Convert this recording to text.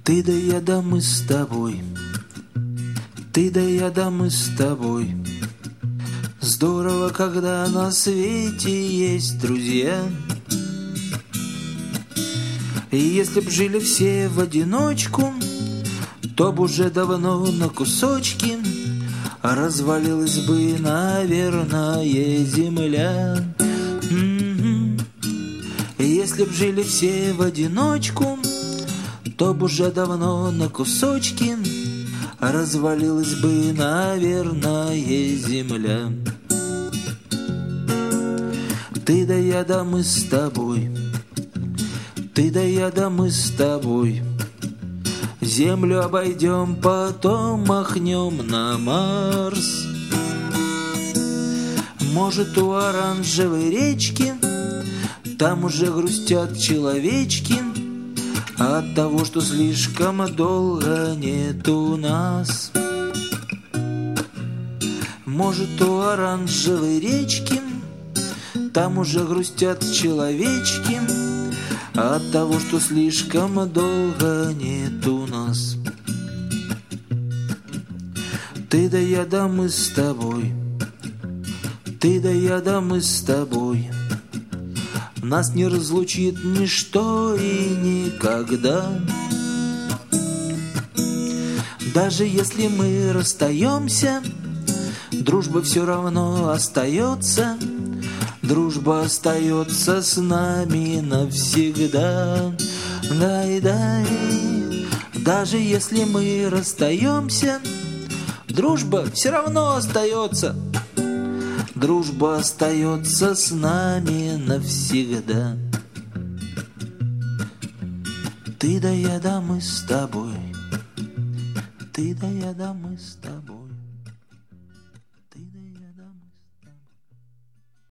Ты да я да мы с тобой, ты да я да мы с тобой. Здорово, когда на свете есть друзья. И если б жили все в одиночку, то б уже давно на кусочки развалилась бы, наверное, земля. И если б жили все в одиночку, то б уже давно на кусочки развалилась бы, наверное, земля. Ты да я да мы с тобой, ты да я да мы с тобой. Землю обойдем, потом махнем на Марс. Может, у оранжевой речки там уже грустят человечки от того, что слишком долго нету нас. Может, у оранжевой речки там уже грустят человечки от того, что слишком долго нету нас. Ты да я да мы с тобой, ты да я да мы с тобой. Нас не разлучит ничто и никогда. Даже если мы расстаемся, дружба все равно остается. Дружба остается с нами навсегда. Дай-дай. Даже если мы расстаемся, дружба все равно остается. Дружба остается с нами навсегда. Ты да я да мы с тобой, ты да я да мы с тобой.